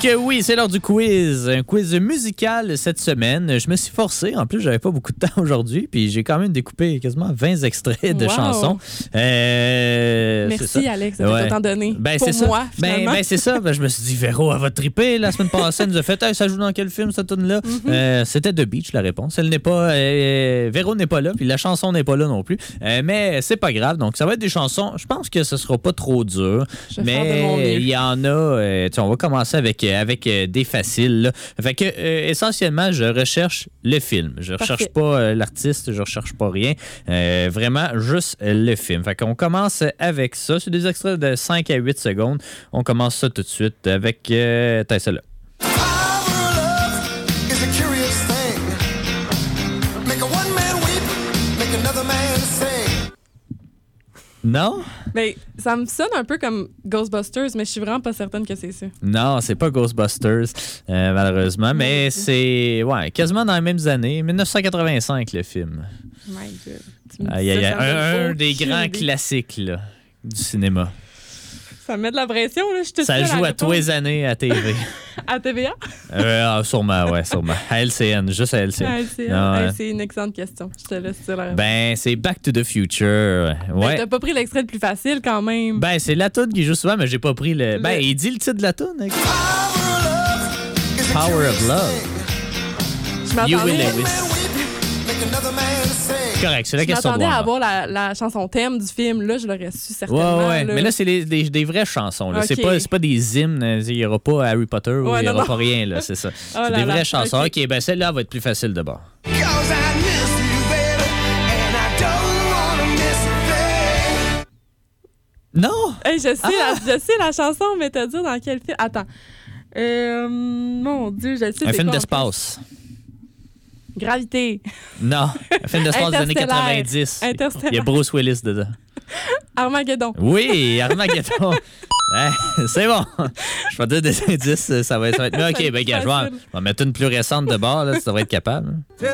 oui, c'est l'heure du quiz. Un quiz musical cette semaine. Je me suis forcé. En plus, j'avais pas beaucoup de temps aujourd'hui. Puis j'ai quand même découpé quasiment 20 extraits de chansons. Merci, Alex, de t'en donner. Pour moi, finalement. Ben, c'est ça. Ben, je me suis dit, Véro, elle va triper. La semaine passée, elle nous a fait hey, ça joue dans quel film, cette tune-là? C'était The Beach, la réponse. Elle n'est pas. Véro n'est pas là. Puis la chanson n'est pas là non plus. Mais c'est pas grave. Donc, ça va être des chansons. Je pense que ce sera pas trop dur. Mais il y en a. On va commencer avec des faciles. Là. Fait que, essentiellement, je recherche le film. Je recherche pas l'artiste, je recherche pas rien. Vraiment, juste le film. Fait qu'on commence avec ça. C'est des extraits de 5 à 8 secondes. On commence ça tout de suite avec celle-là. Non? Ben, ça me sonne un peu comme Ghostbusters, mais je suis vraiment pas certaine que c'est ça. Non, c'est pas Ghostbusters, malheureusement, mais c'est quasiment dans les mêmes années. 1985, le film. My God. Il y a un des grands classiques là, du cinéma. Ça me met de la pression, là. Ça joue à tous les années à TV. À TVA? Sûrement. À LCN, juste à LCN. À LCN. C'est une excellente question. Je te laisse dire la réponse. Ben, c'est Back to the Future. Ouais. T'as pas pris l'extrait le plus facile, quand même. Ben, c'est la toune qui joue souvent, mais j'ai pas pris le... Ben, il dit le titre de la toune. Hein? Power of Love. Je m'attendais... Correct, c'est la question. Je m'attendais à avoir la chanson thème du film. Là, je l'aurais su certainement. Ouais. Là. Mais là, c'est des vraies chansons. Là. Okay. C'est pas des hymnes. Il n'y aura pas Harry Potter ou il n'y aura pas rien. Là, c'est ça. C'est des vraies chansons. OK, ben celle-là va être plus facile de bord. Non! Hey, je sais la chanson, mais te dire dans quel film. Attends. Mon Dieu, je sais. Un film d'espace. Gravité. Non, un film d'espace des années 90. Il y a Bruce Willis dedans. Armageddon. Oui, Armageddon. C'est bon. Je vais te dire des indices, ça va être mieux. OK, ben gars, je vais mettre une plus récente de bord, là, ça va être capable.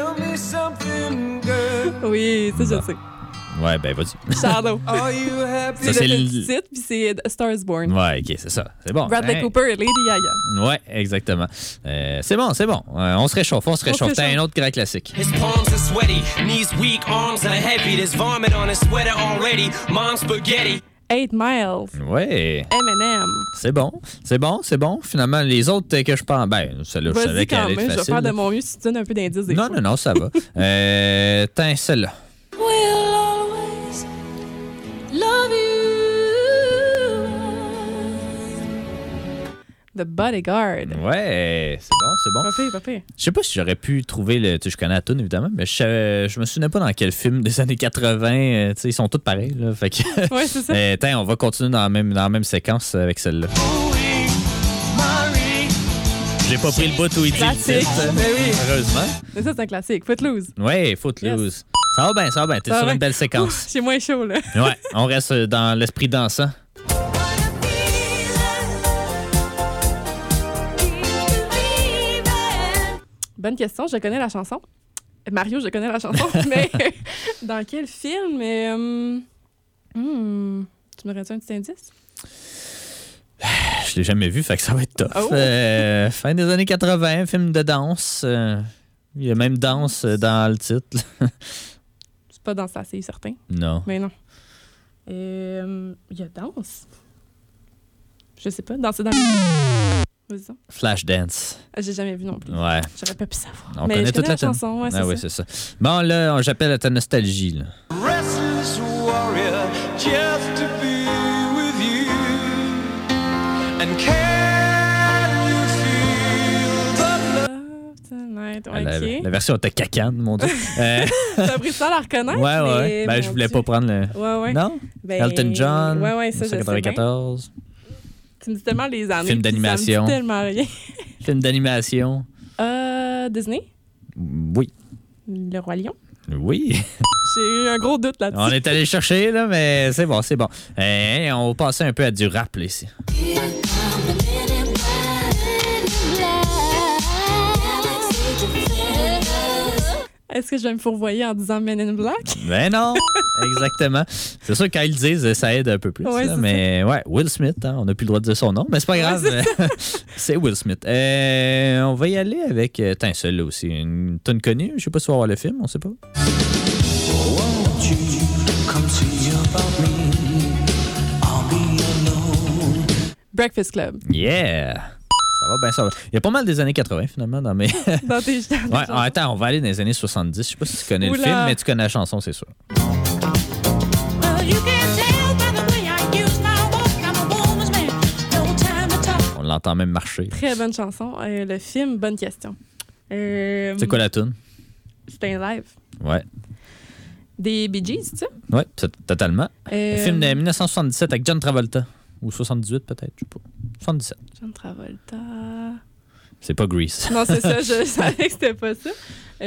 Oui, ça, je sais. Ouais, ben vas-y. Shadow. C'est le titre, puis c'est Star is Born. Ouais, OK, c'est ça. C'est bon. Bradley Cooper et Lady Gaga. Ouais, exactement. C'est bon. On se réchauffe. T'as un autre grand classique. His palms are sweaty, knees weak, arms are heavy. There's vomit on his sweater already. Mom's spaghetti. 8 Miles. Ouais. Eminem. C'est bon. Finalement, les autres que je pense... Ben, celle-là, je savais qu'elle allait être facile. Je vais faire de mon mieux si tu donnes un peu d'indices. Non, ça va. T'as celle-là. We'll always love you. The Bodyguard. Ouais, c'est bon. Pas pire. Je sais pas si j'aurais pu trouver le... Tu sais, je connais la toune, évidemment, mais je me souvenais pas dans quel film des années 80. Tu sais, ils sont tous pareils, là. Fait que... Ouais, c'est ça. On va continuer dans la même séquence avec celle-là. J'ai pas pris le bout où il dit le titre. Mais oui. Heureusement. Mais ça, c'est un classique. Footloose. Ouais, Footloose. Yes. Ça va bien. T'es sur une belle séquence. J'ai moins chaud, là. Ouais, on reste dans l'esprit dansant. Bonne question. Je connais la chanson. Mario, je connais la chanson. Mais dans quel film? Tu me donnerais un petit indice? Je l'ai jamais vu, fait que ça va être tough. Oh. Fin des années 80, film de danse. Il y a même danse dans le titre. C'est pas danse assez certain. Non. Mais non. Il y a danse. Je sais pas. Danser dans le... Flashdance. J'ai jamais vu non plus. Ouais. J'aurais pas pu savoir. On connaît toute la chanson. Ouais, oui, c'est ça. Bon, là, j'appelle à ta nostalgie. Là. Restless warrior, just to be with you. And can you feel the love tonight? Okay. La version était cacane, mon Dieu. T'as pris ça à la reconnaître? Ouais. Ben, je voulais pas prendre le... Ouais. Non? Ben... Elton John, ouais, ça, 1994. Tu me dis tellement les années. Film d'animation. Ça me dit tellement rien. Film d'animation. Disney? Oui. Le Roi Lion? Oui. J'ai eu un gros doute là-dessus. On est allé chercher, là, mais c'est bon. On va passer un peu à du rap, là, ici. Est-ce que je vais me fourvoyer en disant Men in Black? Ben non! Exactement. C'est sûr que quand ils le disent, ça aide un peu plus. Ouais, là, c'est mais ouais, Will Smith, hein, on n'a plus le droit de dire son nom, mais c'est pas grave. C'est Will Smith. On va y aller avec celle-là aussi. Une tonne connue. Je sais pas si on va voir le film, on sait pas. Won't you come see about me? I'll be alone. Breakfast Club. Yeah! Ça va bien, ça va. Il y a pas mal des années 80, finalement, dans mes... Dans tes Ouais, attends, on va aller dans les années 70. Je sais pas si tu connais Oula. le film, mais tu connais la chanson, c'est sûr. Well, you can tell by the way I use my walk. I'm a woman's man. No time to talk. On l'entend même marcher. Très bonne chanson. Le film, bonne question. C'est quoi la tune? C'était un live. Ouais. Des Bee Gees, tu sais? Ouais, totalement. Un film de Euh, 1977 avec John Travolta. Ou 78 peut-être, je sais pas. 77. John Travolta. C'est pas Grease. Non, c'est ça, je savais que c'était pas ça.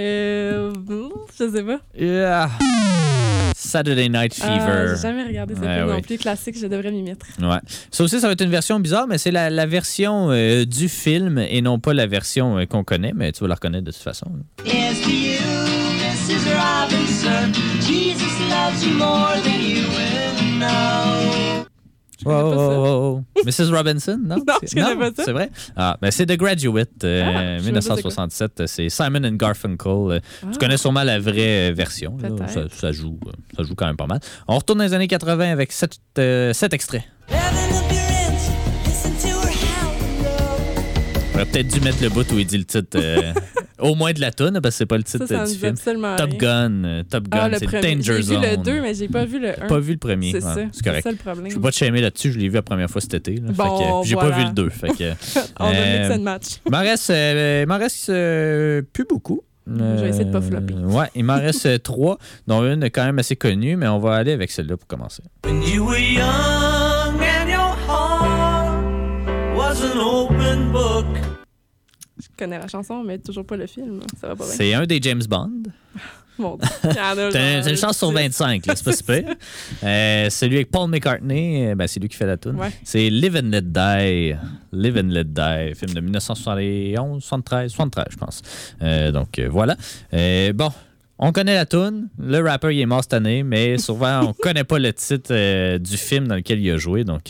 Je sais pas. Yeah. Saturday Night Fever. J'ai jamais regardé ce Ouais, film non oui. plus. Classique, je devrais m'y mettre. Ouais. Ça aussi, ça va être une version bizarre, mais c'est la version du film et non pas la version qu'on connaît, mais tu vas la reconnaître de toute façon. Yes, to you, Mrs. Robinson. Jesus loves you more than you will know. connais pas ça. Mrs. Robinson, non? Non, je connais pas ça. C'est vrai? Ah, ben c'est The Graduate, je sais pas 1967. C'est Simon and Garfunkel. Tu connais sûrement la vraie version. Là. Peut-être. Ça joue quand même pas mal. On retourne dans les années 80 avec 7 extraits. Heaven appearance, listen to her howl. On aurait peut-être dû mettre le bout où il dit le titre, au moins de la toune, parce que c'est pas le titre Ça me du dit film. absolument Top rien. Gun, Le c'est premier. Danger J'ai Zone. vu le 2, mais j'ai pas vu le 1. Pas vu le premier. C'est ça. C'est C'est correct. ça le problème. Je peux pas te shamer là-dessus, je l'ai vu la première fois cet été. Là. Bon, Fait que, j'ai voilà. pas vu le 2. Fait que, On va mixer le match. il m'en reste plus beaucoup. Je vais essayer de pas flopper. Ouais, il m'en reste 3, dont une est quand même assez connue, mais on va aller avec celle-là pour commencer. When you were young and your heart was an open book. Je connais la chanson, mais toujours pas le film. Ça va pas bien. C'est un des James Bond. Mon Dieu. Il y en a C'est genre une chance sur 10. 25, là, c'est pas super. Celui avec Paul McCartney, ben, c'est lui qui fait la tune. Ouais. C'est Live and Let Die. Live and Let Die, film de 1971, 73, je pense. Donc voilà. Bon, on connaît la tune. Le rapper, il est mort cette année, mais souvent, on connaît pas le titre du film dans lequel il a joué. Donc,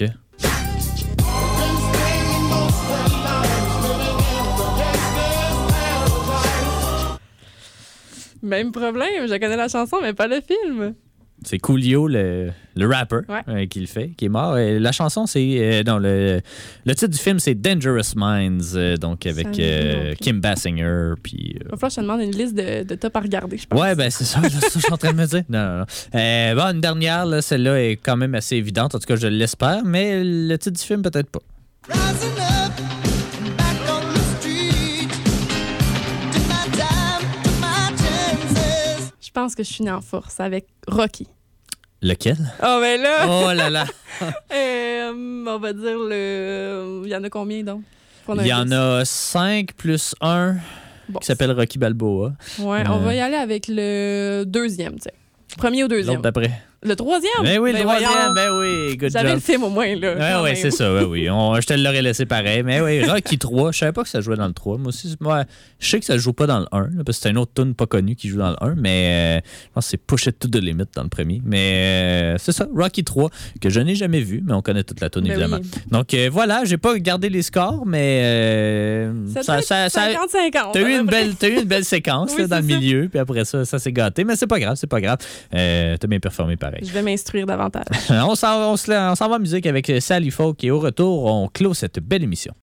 Même problème, je connais la chanson, mais pas le film. c'est Coolio, le rapper, Ouais. qui le fait, qui est mort. Et la chanson, c'est... non, le titre du film, c'est Dangerous Minds, donc avec me dit non plus. Kim Basinger, puis... Il va falloir que je te demande une liste de top à regarder, je pense. Ouais, ben c'est ça, là, c'est ça que je suis en train de me dire. Non. Bon, une dernière, là, celle-là est quand même assez évidente, en tout cas, je l'espère, mais le titre du film, peut-être pas. Rising up and back on the street. Did my time, took my chances. Je pense que je suis née en force avec Rocky. Lequel? Oh, ben là, Oh là là! on va dire le... Il y en a combien, donc? Prendre un Il y en guess. a 5 plus 1 Bon. qui s'appelle Rocky Balboa. Ouais, on va y aller avec le deuxième, tu sais. Premier ou deuxième? L'autre d'après. Le troisième? Ben oui, le troisième, voyons. ben oui, good J'avais job. le film au moins, là. quand Ouais, même. c'est ça, ouais, oui. Je te l'aurais laissé pareil. Mais oui, Rocky 3, je savais pas que ça jouait dans le 3. Moi aussi, je sais que ça joue pas dans le 1, là, parce que c'est un autre tune pas connu qui joue dans le 1, mais je pense que c'est Push It to the Limit dans le premier. Mais c'est ça, Rocky 3, que je n'ai jamais vu, mais on connaît toute la tune, Ben évidemment. oui. Donc voilà, j'ai pas gardé les scores, mais Ça 50-50. t'as eu une belle séquence Oui, là, dans c'est le ça. milieu, puis après ça s'est gâté. Mais c'est pas grave. T'as bien performé pareil. Je vais m'instruire davantage. On s'en va en musique avec Sally Folk et au retour, on clôt cette belle émission.